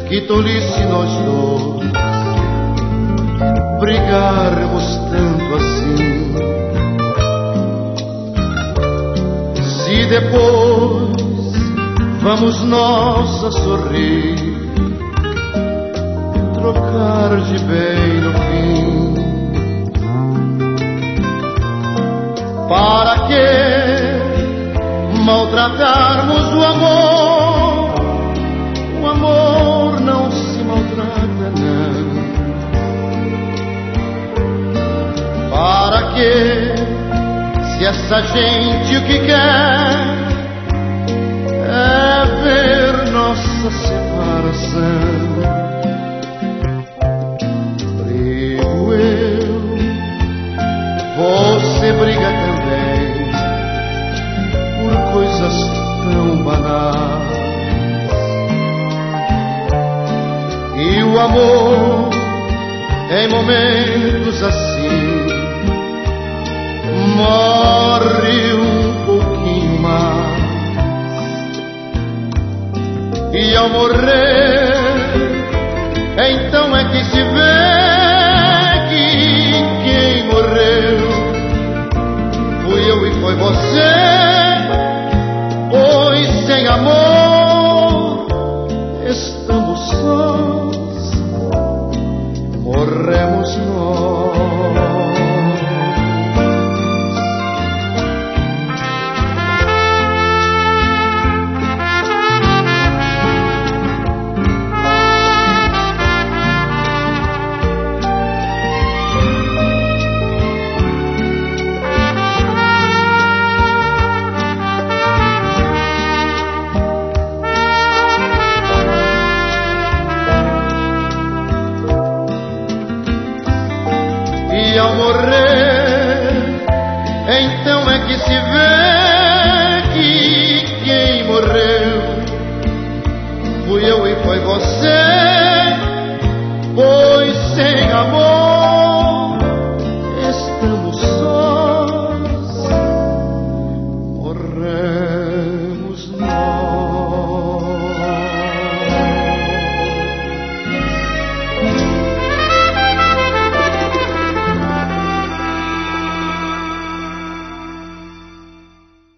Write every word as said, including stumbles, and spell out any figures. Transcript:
Que tolice nós dois brigarmos tanto assim. Se depois vamos nós a sorrir, trocar de bem no fim. Para que maltratarmos o amor? O amor não se maltrata, não. Para que, se essa gente o que quer é ver nossa separação? Brigo eu, você briga também, por coisas tão banais. E o amor, em momentos assim, morre um pouquinho mais. E ao morrer, então é que se vê que quem morreu fui eu e foi você. Pois sem amor estamos sós, morremos nós. E ao morrer, então é que se vê que quem morreu fui eu e foi você.